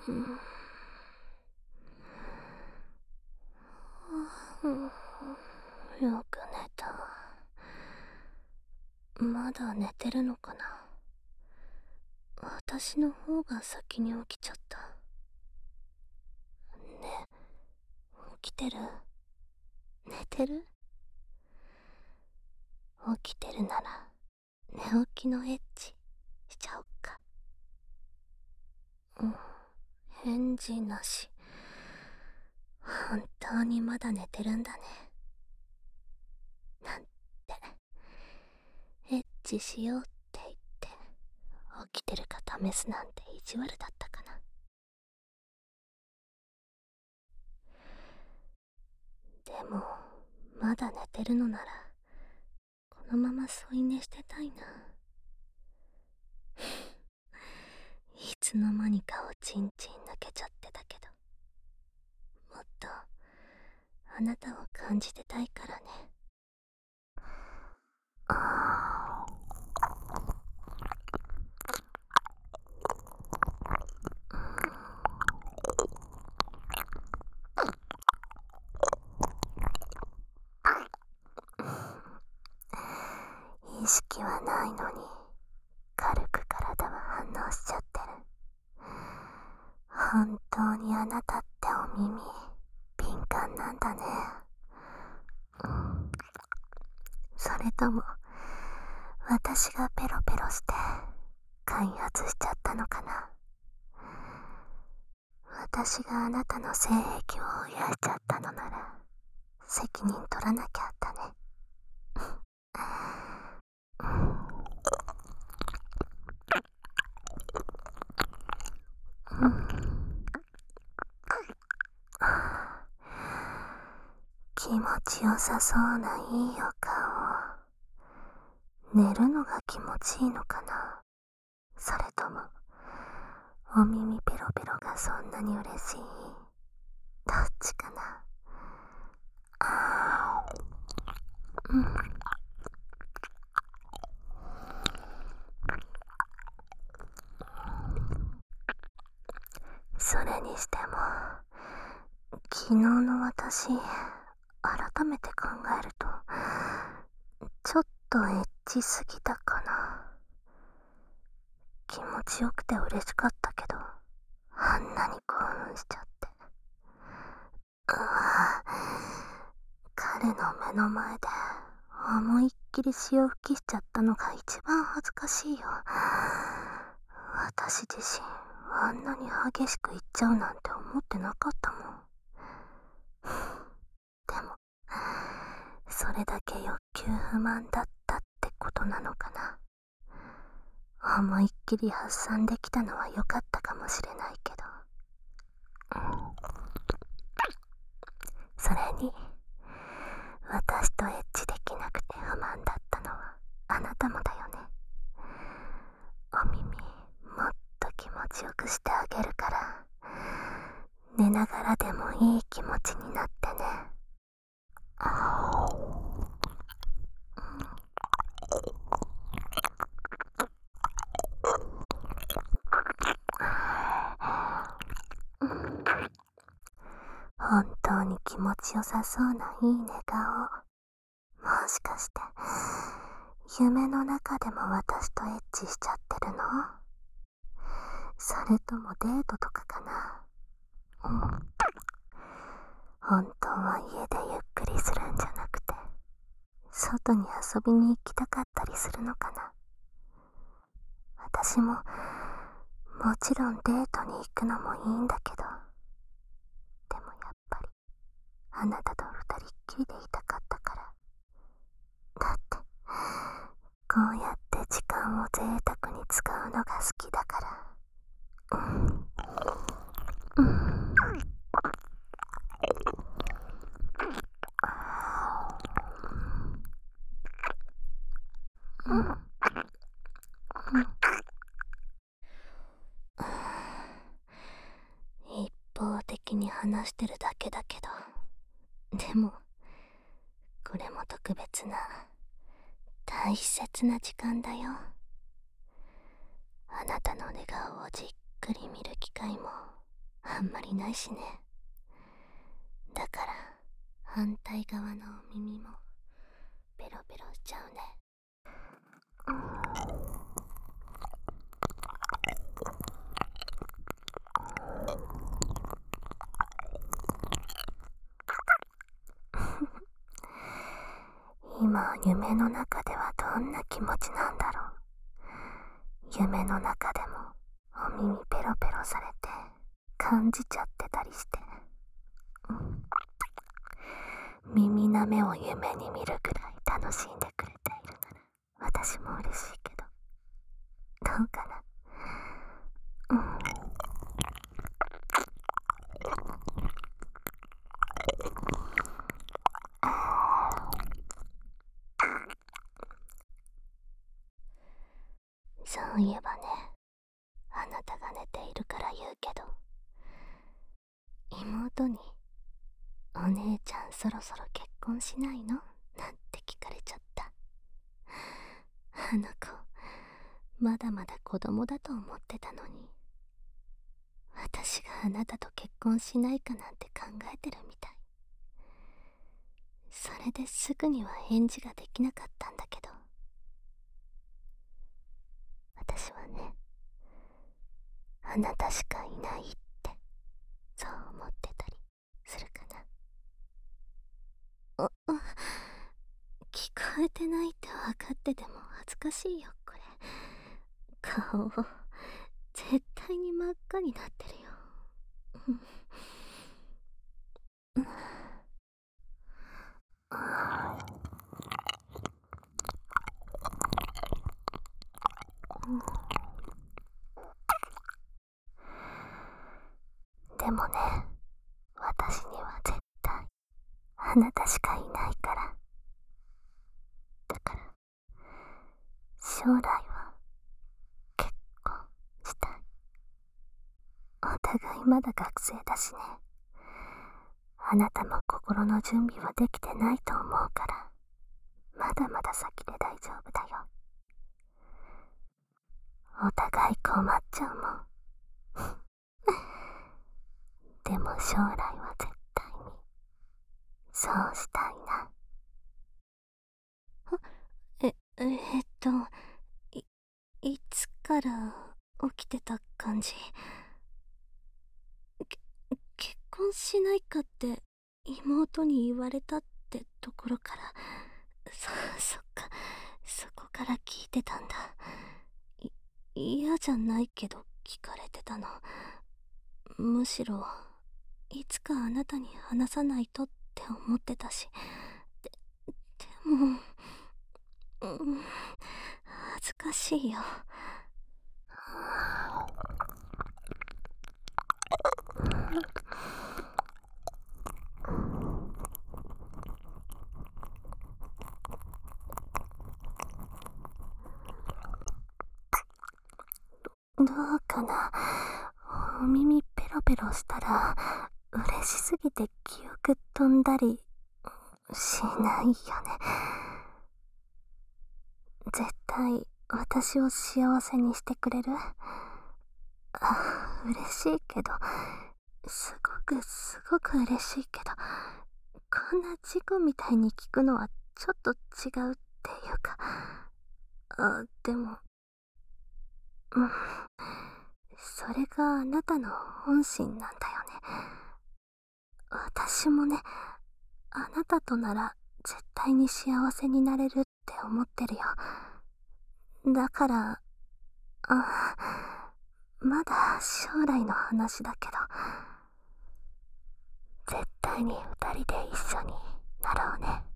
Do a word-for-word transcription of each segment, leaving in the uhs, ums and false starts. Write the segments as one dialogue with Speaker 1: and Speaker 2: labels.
Speaker 1: よく寝た。まだ寝てるのかな。私の方が先に起きちゃった。ね、起きてる？寝てる？起きてるなら寝起きのエッチしちゃおっか。うん、返事なし。本当にまだ寝てるんだね。なんて、エッチしようって言って起きてるか試すなんて意地悪だったかな。でもまだ寝てるのならこのまま添い寝してたいな。いつの間にかおちんちん抜けちゃってたけど、もっとあなたを感じてたいからね。あ意識はないのに軽く体は反応しちゃってる。本当にあなたってお耳敏感なんだね。うん、それとも私がペロペロして開発しちゃったのかな。私があなたの性癖を増やしちゃったのなら責任取らなきゃったね。うん、気持ちよさそうないいお顔。寝るのが気持ちいいのかな、それともお耳ペロペロがそんなに嬉しい？どっちかな。あー、うん、それにしても昨日の私改めて考えるとちょっとエッチすぎたかな。気持ちよくて嬉しかったけどあんなに興奮しちゃって、うわ、彼の目の前で思いっきり潮吹きしちゃったのが一番恥ずかしいよ。私自身あんなに激しくいっちゃうなんて思ってなかったもん。でもそれだけ欲求不満だったってことなのかな。思いっきり発散できたのは良かったかもしれないけど、うん、それに私とエッチできなくて不満だったのはあなたもだよね。お耳もっと気持ちよくしてあげるから寝ながらでもいい気持ちになってね。本当に気持ちよさそうないい寝顔。もしかして夢の中でも私とエッチしちゃってるの？それともデートとかかな。うん、本当は家でゆっくりするんじゃなくて外に遊びに行きたかったりするのかな。私ももちろんデートに行くのもいいんだけど、でもやっぱりあなたと二人っきりでいたかったから。だってこうやって時間を贅沢に使うのが好きだから。うん、うん、うん、うん、一方的に話してるだけだけど、でもこれも特別な大切な時間だよ。あなたの寝顔をじっくり見る機会もあんまりないしね。だから反対側のお耳もペロペロしちゃうね。今夢の中ではどんな気持ちなんだろう。夢の中でもお耳ペロペロされて感じちゃってたりして、うん、耳なめを夢に見るくらい楽しんでくれているなら私も嬉しいけど、どうかな。うん。そういえばね、あなたが寝ているから言うけど、妹にお姉ちゃんそろそろ結婚しないのなんて聞かれちゃった。あの子まだまだ子供だと思ってたのに、私があなたと結婚しないかなんて考えてるみたい。それですぐには返事ができなかったんだけど、私はね、あなたしかいないってそう思ってたりするかな。あ、あ、聞こえてないって分かってても恥ずかしいよこれ。顔絶対に真っ赤になってるよ。うん、でもね、私には絶対あなたしかいないから。だから将来は結婚したい。お互いまだ学生だしね。あなたも心の準備はできてないと思うから、まだまだ先で大丈夫だよ。お互い困っちゃうもん。でも将来は絶対にそうしたいな。え、えーっと、い、いつから起きてた感じ？け、結婚しないかって妹に言われたってところから、そ、そっか、そこから聞いてたんだ。い、嫌じゃないけど聞かれてたの。むしろ、いつかあなたに話さないとって思ってたし。で、でも、うん、恥ずかしいよ。どうかな。お耳ペロペロしたら嬉しすぎて記憶飛んだりしないよね。絶対私を幸せにしてくれる？あ、嬉しいけど、すごくすごく嬉しいけど、こんな事故みたいに聞くのはちょっと違うっていうか、あ、でも、うん、それがあなたの本心なんだよね。私もね、あなたとなら絶対に幸せになれるって思ってるよ。だから、あ、まだ将来の話だけど、絶対に二人で一緒になろうね。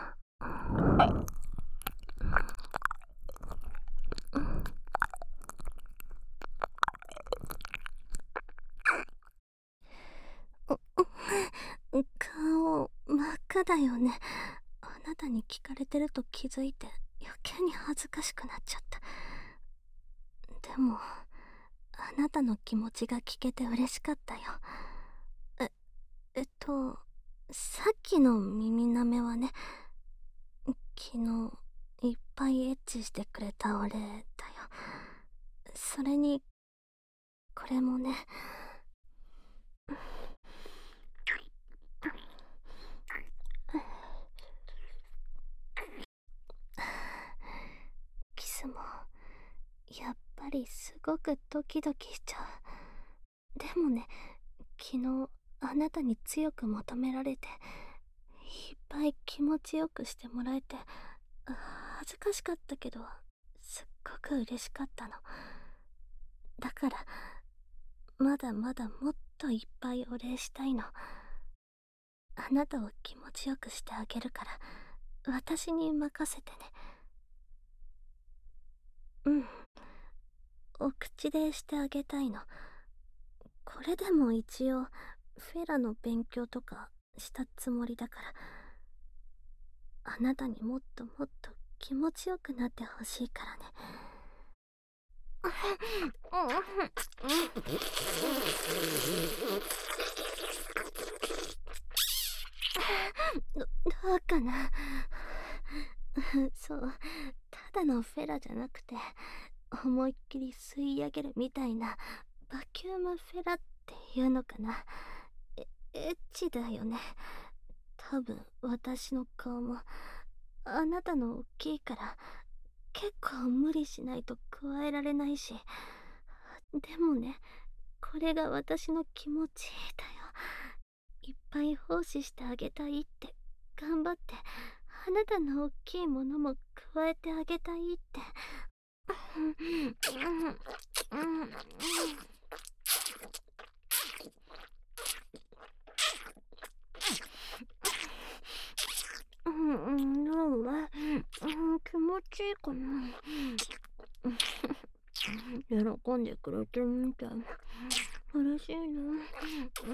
Speaker 1: 顔真っ赤だよね。あなたに聞かれてると気づいて余計に恥ずかしくなっちゃった。でもあなたの気持ちが聞けて嬉しかったよ。え、えっとさっきの耳なめはね、昨日いっぱいエッチしてくれたお礼だよ。それにこれもね、 りすごくドキドキしちゃう。でもね、昨日あなたに強く求められて、いっぱい気持ちよくしてもらえて、恥ずかしかったけど、すっごく嬉しかったの。だから、まだまだもっといっぱいお礼したいの。あなたを気持ちよくしてあげるから、私に任せてね。うん。お口でしてあげたいの。これでも一応、フェラの勉強とかしたつもりだから、あなたにもっともっと気持ちよくなってほしいからね。ど、どうかな。そう、ただのフェラじゃなくて、思いっきり吸い上げるみたいなバキュームフェラっていうのかな。え、エッチだよね。多分私の顔もあなたの大きいから結構無理しないと加えられないし。でもね、これが私の気持ちだよ。いっぱい奉仕してあげたいって頑張って、あなたの大きいものも加えてあげたいって。うんうん、どうは、うん、気持ちいいかな。喜んでくれてるみたい。嬉しいな。うん、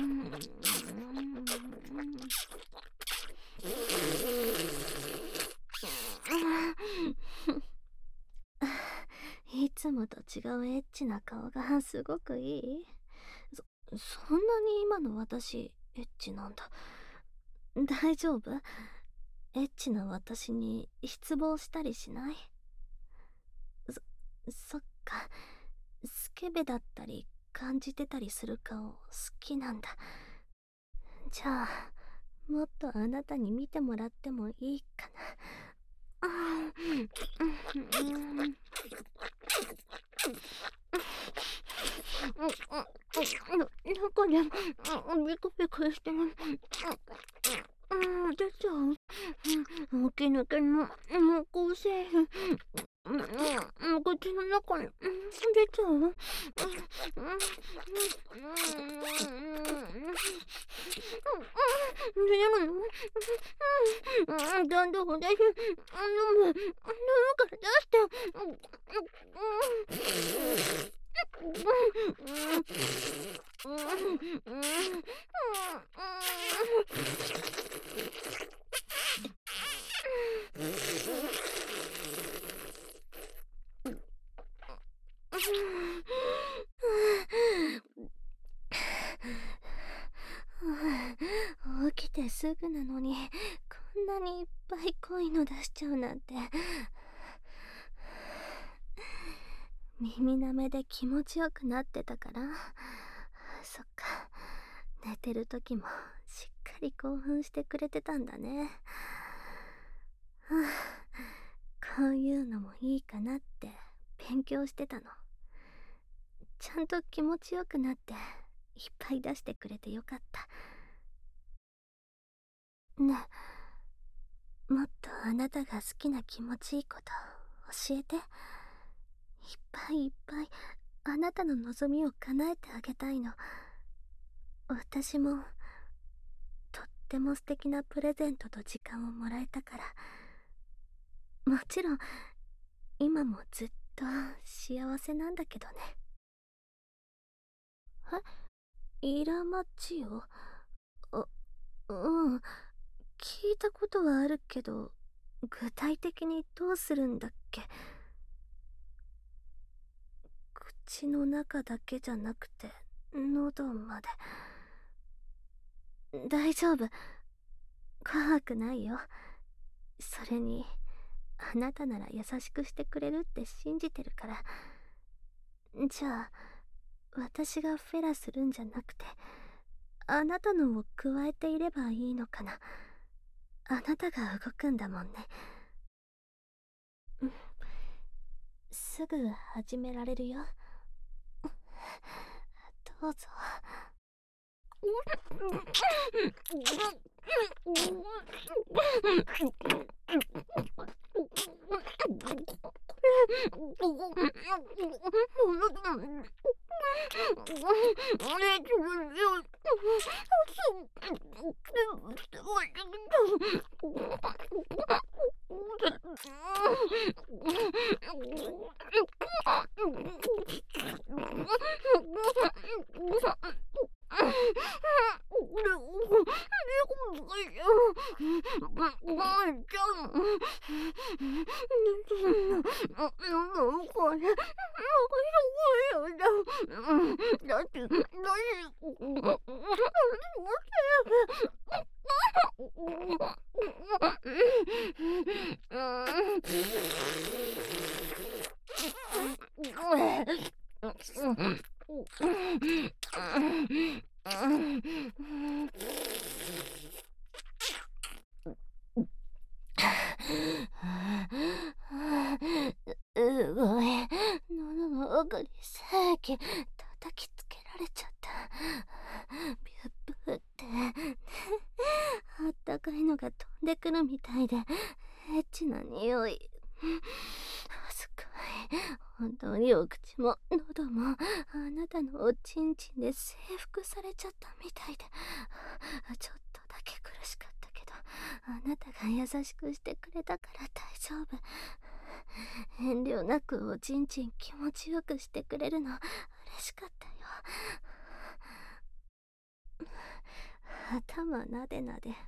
Speaker 1: いつもと違うエッチな顔がすごくいい。そ、そんなに今の私、エッチなんだ。大丈夫？エッチな私に失望したりしない？そ、そっか。スケベだったり感じてたりする顔好きなんだ。じゃあ、もっとあなたに見てもらってもいいかな。うんうんうんうん中でビクビクしてる。うん、出ちゃう。うん、起き抜けのもう構成うん、うん、口の中に、うん、出ちゃう。うん、うん、うん、出るの。うん、だんだんほでし、飲む、飲むから出して。うん、うん、起きてすぐなのにこんなにいっぱい濃いの出しちゃうなんて。耳なめで気持ちよくなってたから。そっか、寝てる時もしっかり興奮してくれてたんだね。こういうのもいいかなって勉強してたの。ちゃんと気持ちよくなっていっぱい出してくれてよかった。ねえ、もっとあなたが好きな気持ちいいこと教えて。いっぱいいっぱいあなたの望みを叶えてあげたいの。私もとっても素敵なプレゼントと時間をもらえたから、もちろん今もずっと幸せなんだけどね。え、イラマチオ？あ、うん、聞いたことはあるけど、具体的にどうするんだっけ？口の中だけじゃなくて喉まで。大丈夫、怖くないよ。それにあなたなら優しくしてくれるって信じてるから。じゃあ私がフェラするんじゃなくてあなたのを加えていればいいのかな。あなたが動くんだもんね。うん、 すぐ始められるよ。どうぞ。うごめん、喉の奥に正気叩きつけられちゃった。ビュッブってあったかいのが飛んでくるみたいでエッチな匂い。恥ずかい。本当にお口も喉もあなたのおちんちんで征服されちゃったみたいで、ちょっとだけ苦しかったけど、あなたが優しくしてくれたから大丈夫。遠慮なくおちんちん気持ちよくしてくれるの嬉しかったよ。頭なでなで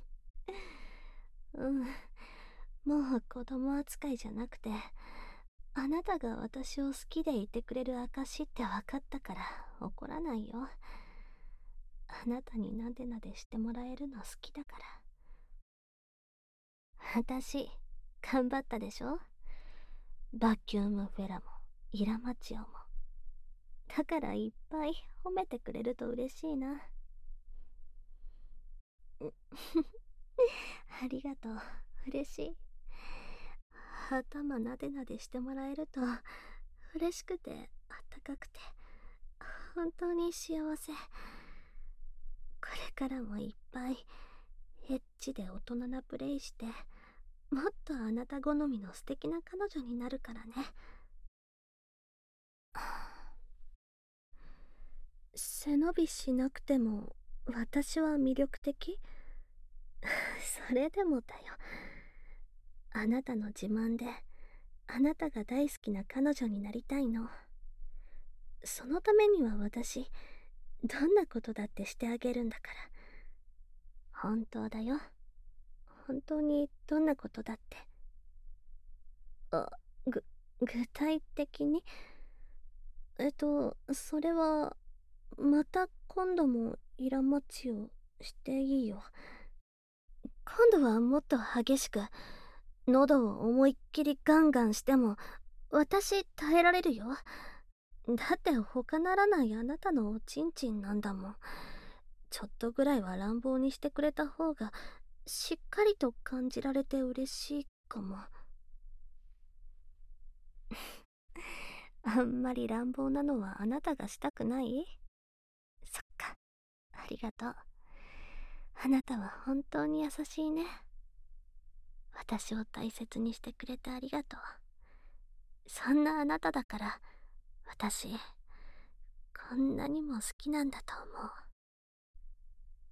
Speaker 1: うん、もう子供扱いじゃなくて、あなたが私を好きでいてくれる証って分かったから怒らないよ。あなたになでなでしてもらえるの好きだから。私頑張ったでしょ。バキュームフェラもイラマチオも。だからいっぱい褒めてくれると嬉しいな。ありがとう、嬉しい。頭なでなでしてもらえると嬉しくてあったかくて本当に幸せ。これからもいっぱいエッチで大人なプレイして、もっとあなた好みの素敵な彼女になるからね。背伸びしなくても私は魅力的？それでもだよ。あなたの自慢であなたが大好きな彼女になりたいの。そのためには私どんなことだってしてあげるんだから。本当だよ。本当にどんなことだって。あ、ぐ、具体的に？えっと、それは、また今度もイラマチをしていいよ。今度はもっと激しく、喉を思いっきりガンガンしても、私耐えられるよ。だって他ならないあなたのおちんちんなんだもん。ちょっとぐらいは乱暴にしてくれた方が、しっかりと感じられて嬉しいかも。あんまり乱暴なのはあなたがしたくない？そっか、ありがとう。あなたは本当に優しいね。私を大切にしてくれてありがとう。そんなあなただから私こんなにも好きなんだと思う。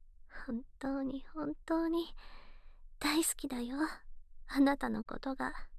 Speaker 1: 本当に本当に大好きだよ、あなたのことが。